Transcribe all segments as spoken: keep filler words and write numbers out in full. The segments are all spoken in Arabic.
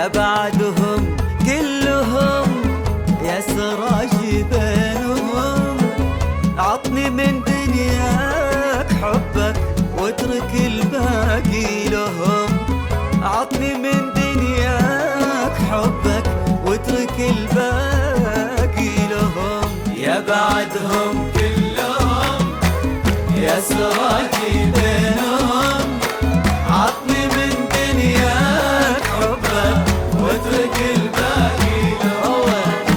بعدهم كلهم يا سراج بينهم. عطني من دنياك حبك واترك الباقي لهم. عطني من دنياك حبك واترك الباقي لهم. يا بعدهم كلهم يا سراج بينهم. عطني من دنياك حبك واترك الباقي لهم.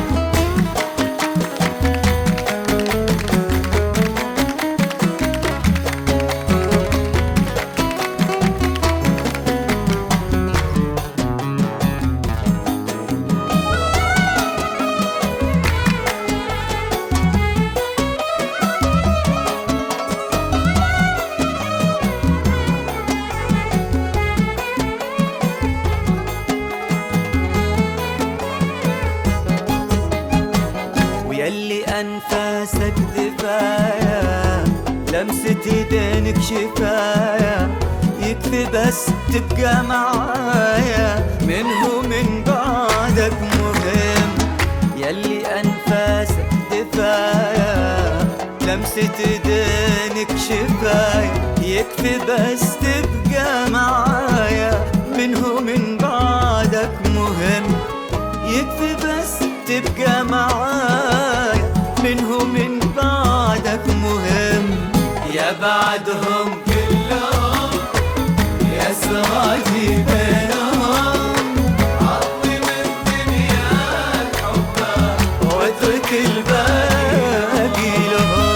يلي أنفاسك دفاية لمسة ايدينك شفاية. يكفي بس تبقى معايا منه من بعدك مهم. يلي أنفاسك دفاية لمسة ايدينك شفاية. يكفي بس تبقى معايا منه من بعدك مهم. يكفي بس تبقى معايا منه من بعدك مهم. يا بعدهم كلهم يا سراجي بينهم. عطني من دنياك حبك واترك الباقي لهم.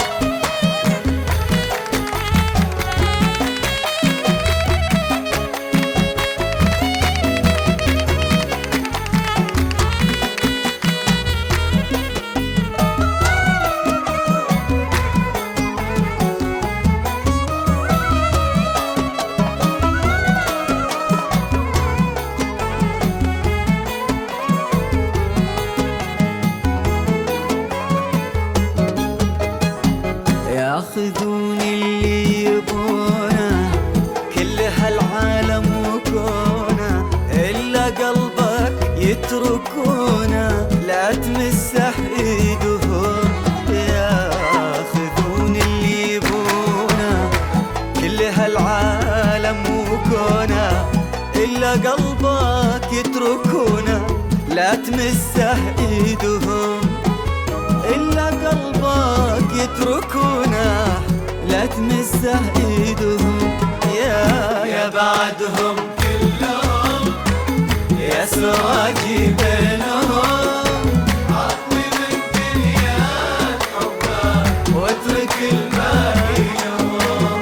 ياخذون اللي يبونه كل هالعالم وكونه. إلا قلبك يتركونه لا تمسح ايدهم. ياخذون اللي يبونه كل هالعالم وكونه. إلا قلبك يتركونه لا تمسح ايدهم. إلا قلبك يتركونه لا تمسح ايدهم. يا يا بعدهم كلهم يا سراجي بينهم. عطني من دنياك حبك واترك الباقي لهم.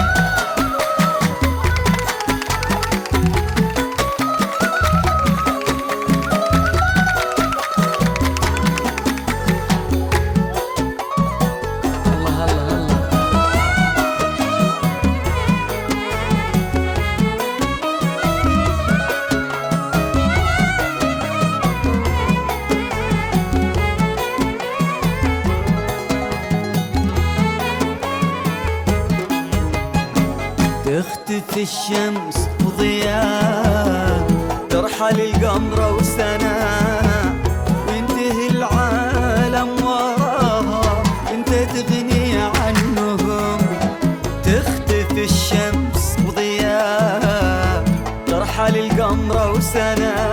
تختفي الشمس وضياء ترحل القمر وسناها. وينتهي العالم وراها انت تغني عنهم. تختفي الشمس وضياء ترحل القمر وسناها.